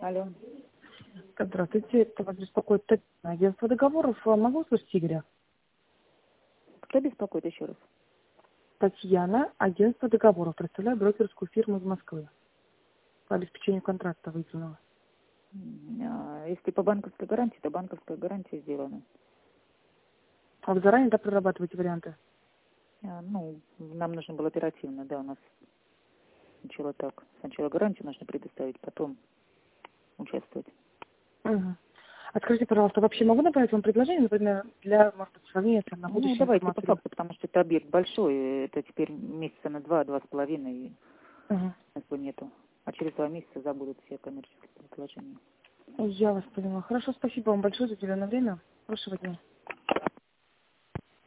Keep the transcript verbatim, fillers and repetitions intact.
Алло. Здравствуйте, это вас беспокоит Татьяна. Агентство договоров. Могу услышать Игоря? Кто беспокоит еще раз? Татьяна, агентство договоров. Представляю брокерскую фирму из Москвы. По обеспечению контракта выделенного. А, Если по банковской гарантии, то банковская гарантия сделана. А вы заранее да, прорабатываете варианты? А, Ну, нам нужно было оперативно, да, у нас сначала так. Сначала гарантию нужно предоставить, потом участвовать. Угу. А скажите, пожалуйста, вообще могу направить вам предложение, например, для, может быть, сравнения там, на Ну, будущее давайте по информации? факту, потому что это объект большой, и это теперь месяца на два, два с половиной, и Угу. смысла нету. А через два месяца забудут все коммерческие предложения. Я вас поняла. Хорошо, спасибо вам большое за уделенное время. Хорошего дня.